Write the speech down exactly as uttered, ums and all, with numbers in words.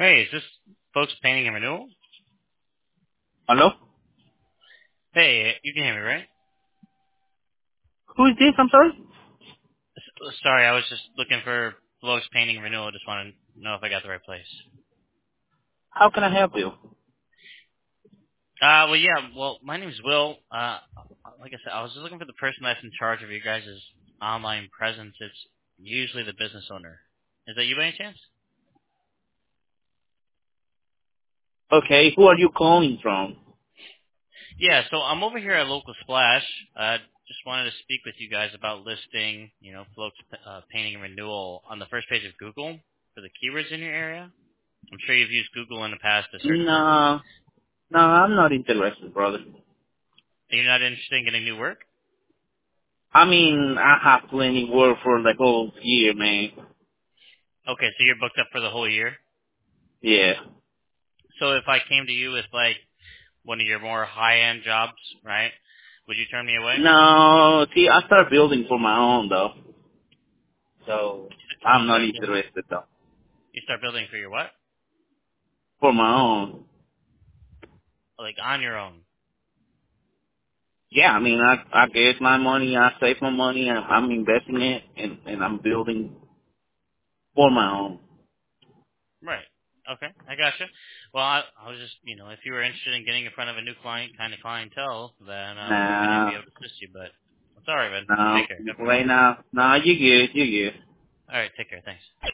Hey, is this folks painting and renewal? Hello? Hey, you can hear me, right? Who is this? I'm sorry? S- Sorry, I was just looking for folks painting and renewal. Just want to know if I got the right place. How can I help you? Uh, well, yeah. Well, my name's Will. Uh, like I said, I was just looking for the person that's in charge of your guys' online presence. It's usually the business owner. Is that you by any chance? Okay, who are you calling from? Yeah. So I'm over here at Local Splash. Uh, just wanted to speak with you guys about listing, you know, folks uh, painting and renewal on the first page of Google for the keywords in your area. I'm sure you've used Google in the past to search for. No, no, I'm not interested, brother. You're not interested in getting new work? I mean, I have plenty work for the whole year, man. Okay, so you're booked up for the whole year. Yeah. So if I came to you with like one of your more high-end jobs, right? Would you turn me away? No, see, I start building for my own, though. So, You I'm not start building. interested, though. You start building for your what? For my own. Like on your own. Yeah, I mean, I I get my money, I save my money, I'm, I'm investing it, and, and I'm building for my own. Right. Okay, I gotcha. Well, I, I was just, you know, if you were interested in getting in front of a new client, kind of clientele, then uh, maybe we might be Nah, able to assist you. But I'm sorry, man. You no, take care. Have a good one. right now, no, you good, you good. All right, take care. Thanks.